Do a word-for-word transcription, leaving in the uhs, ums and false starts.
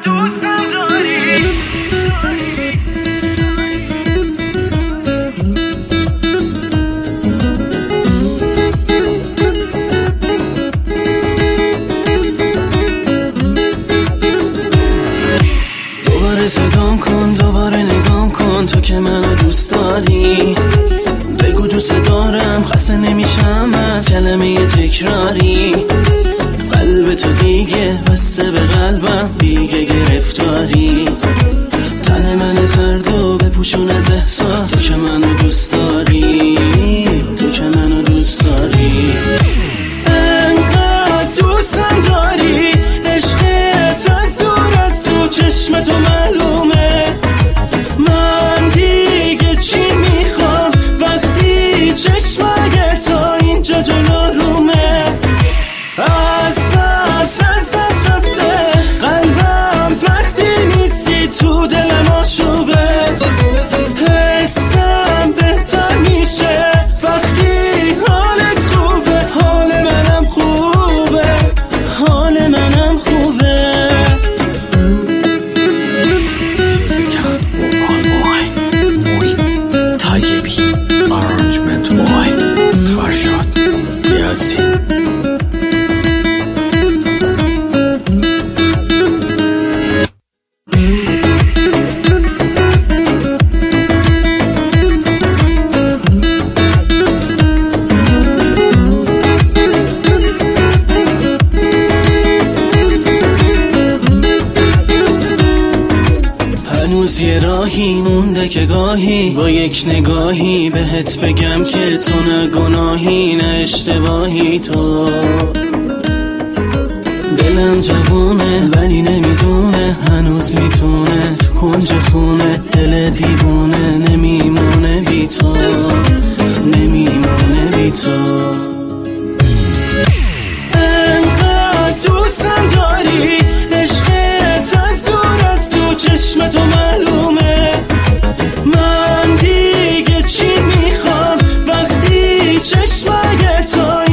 صدام کن دوباره نگام کن تو که منو دوست داری، بگو دوست دارم خسته نمیشم از کلمه تکراری. قلب تو دیگه بسته به قلبم دیگه گرفتاری، تن من سرد و بپوشون از احساس تو که منو دوست داری، تو که منو دوست داری. انقدر دوستم داری عشقت از دور از تو چشم تو معلومه، من دیگه چی میخوام وقتی چشمای تا اینجا جلو رومه. از دست از دست رفته قلبم وقتی نیستی تو دلم آشوبه، حسم بهتر میشه وقتی حالت خوبه، حال منم خوبه، حال منم خوبه. Arrangement boy فرشاد یزدی. هنوز یه راهی مونده که گاهی با یک نگاهی بهت بگم که تو نه گناهی نه اشتباهی. تو دلم جوونه ولی نمیدونه هنوز میتونه تو کنج خونه دل دیوونه نمیمونه بی تو، نمیمونه بی تو. انقدر دوستم داری عشقت از دور از تو چشم تو معلومه، من دیگه چی میخوام وقتی چشمای تو